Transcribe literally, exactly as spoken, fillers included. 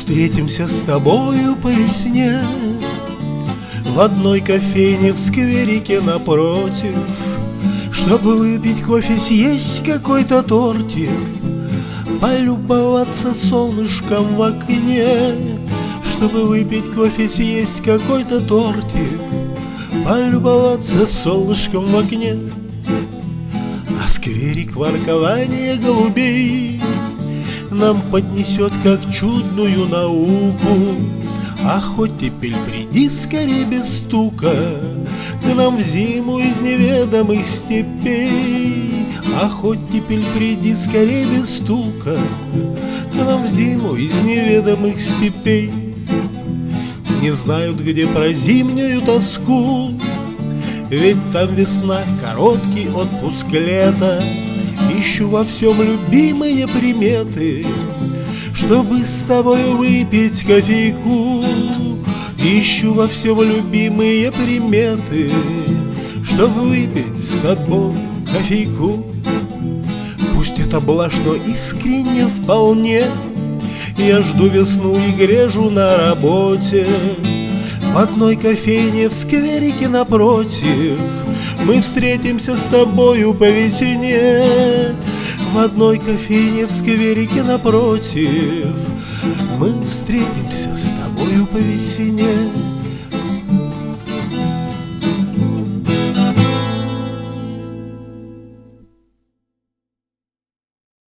встретимся с тобою по весне в одной кофейне в скверике напротив, чтобы выпить кофе, съесть какой-то тортик, полюбоваться солнышком в окне. Чтобы выпить кофе, съесть какой-то тортик, полюбоваться солнышком в окне. А скверик воркование голубей нам поднесет как чудную науку. А хоть теперь приди скорее без стука к нам в зиму из неведомых степей. А хоть теперь приди скорее без стука к нам в зиму из неведомых степей. Не знают, где про зимнюю тоску, ведь там весна, короткий отпуск лета. Ищу во всем любимые приметы, чтобы с тобой выпить кофейку. Ищу во всем любимые приметы, чтобы выпить с тобой кофейку. Пусть это блажь, но искренне вполне. Я жду весну и грежу на работе в одной кофейне в скверике напротив. Мы встретимся с тобою по весне в одной кофейне в скверике напротив. Мы встретимся с тобою по весне.